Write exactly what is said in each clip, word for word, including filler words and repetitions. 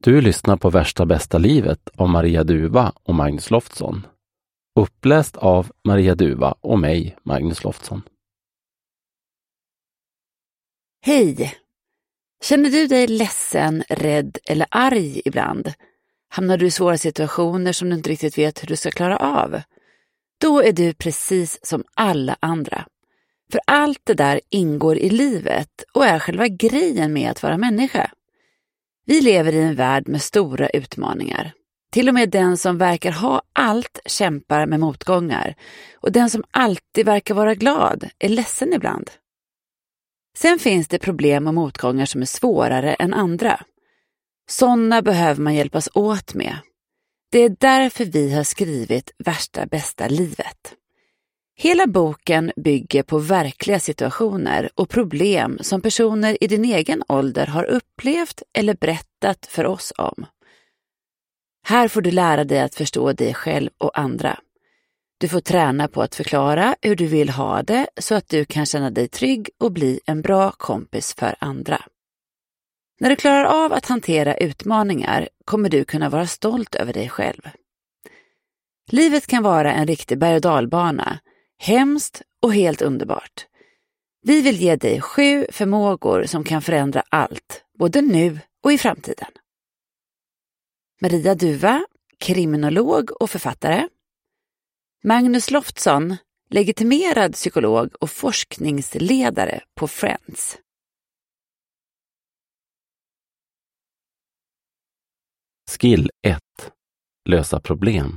Du lyssnar på Värsta bästa livet av Maria Duva och Magnus Loftsson. Uppläst av Maria Duva och mig, Magnus Loftsson. Hej! Känner du dig ledsen, rädd eller arg ibland? Hamnar du i svåra situationer som du inte riktigt vet hur du ska klara av? Då är du precis som alla andra. För allt det där ingår i livet och är själva grejen med att vara människa. Vi lever i en värld med stora utmaningar. Till och med den som verkar ha allt kämpar med motgångar. Och den som alltid verkar vara glad är ledsen ibland. Sen finns det problem och motgångar som är svårare än andra. Sådana behöver man hjälpas åt med. Det är därför vi har skrivit Värsta bästa livet. Hela boken bygger på verkliga situationer och problem som personer i din egen ålder har upplevt eller berättat för oss om. Här får du lära dig att förstå dig själv och andra. Du får träna på att förklara hur du vill ha det så att du kan känna dig trygg och bli en bra kompis för andra. När du klarar av att hantera utmaningar kommer du kunna vara stolt över dig själv. Livet kan vara en riktig berg- och dalbana, hemskt och helt underbart. Vi vill ge dig sju förmågor som kan förändra allt, både nu och i framtiden. Maria Duva, kriminolog och författare. Magnus Loftsson, legitimerad psykolog och forskningsledare på Friends. Skill ett. Lösa problem.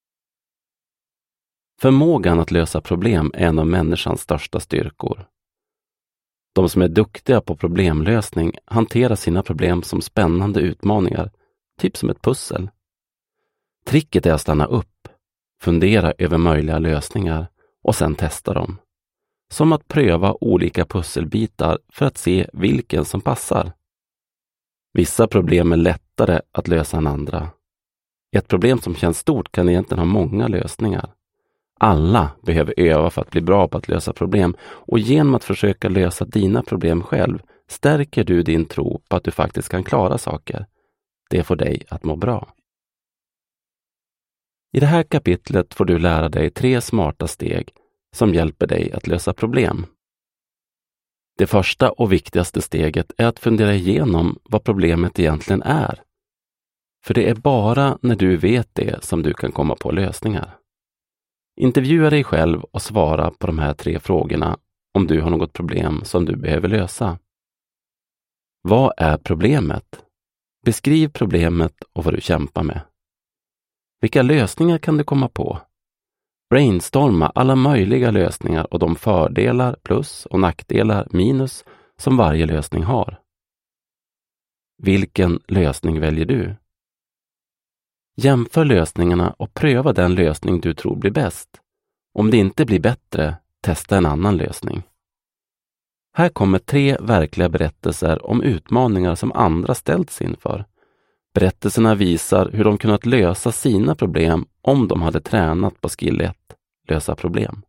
Förmågan att lösa problem är en av människans största styrkor. De som är duktiga på problemlösning hanterar sina problem som spännande utmaningar, typ som ett pussel. Tricket är att stanna upp, fundera över möjliga lösningar och sen testa dem. Som att pröva olika pusselbitar för att se vilken som passar. Vissa problem är lättare att lösa än andra. Ett problem som känns stort kan egentligen ha många lösningar. Alla behöver öva för att bli bra på att lösa problem och genom att försöka lösa dina problem själv stärker du din tro på att du faktiskt kan klara saker. Det får dig att må bra. I det här kapitlet får du lära dig tre smarta steg som hjälper dig att lösa problem. Det första och viktigaste steget är att fundera igenom vad problemet egentligen är. För det är bara när du vet det som du kan komma på lösningar. Intervjua dig själv och svara på de här tre frågorna om du har något problem som du behöver lösa. Vad är problemet? Beskriv problemet och vad du kämpar med. Vilka lösningar kan du komma på? Brainstorma alla möjliga lösningar och de fördelar, plus och nackdelar, minus som varje lösning har. Vilken lösning väljer du? Jämför lösningarna och pröva den lösning du tror blir bäst. Om det inte blir bättre, testa en annan lösning. Här kommer tre verkliga berättelser om utmaningar som andra ställts inför. Berättelserna visar hur de kunnat lösa sina problem om de hade tränat på skill ett, lösa problem.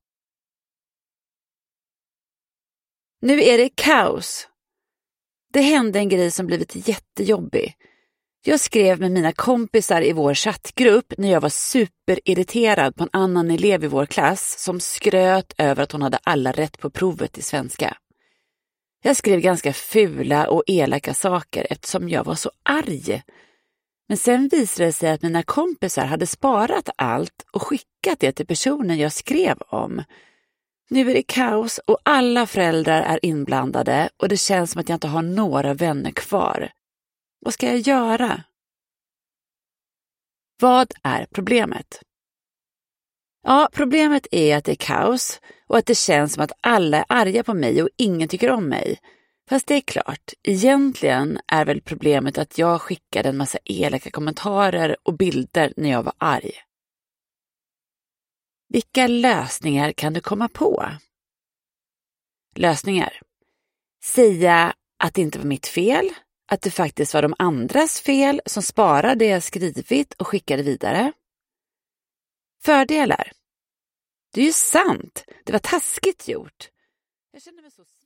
Nu är det kaos. Det hände en grej som blivit jättejobbig. Jag skrev med mina kompisar i vår chattgrupp när jag var superirriterad på en annan elev i vår klass som skröt över att hon hade alla rätt på provet i svenska. Jag skrev ganska fula och elaka saker eftersom jag var så arg. Men sen visade det sig att mina kompisar hade sparat allt och skickat det till personen jag skrev om. Nu är det kaos och alla föräldrar är inblandade och det känns som att jag inte har några vänner kvar. Vad ska jag göra? Vad är problemet? Ja, problemet är att det är kaos och att det känns som att alla är arga på mig och ingen tycker om mig. Fast det är klart, egentligen är väl problemet att jag skickade en massa elaka kommentarer och bilder när jag var arg. Vilka lösningar kan du komma på? Lösningar. Säga att det inte var mitt fel, att det faktiskt var de andras fel som sparade det jag skrivit och skickade vidare. Fördelar. Det är ju sant, det var taskigt gjort. Jag känner mig så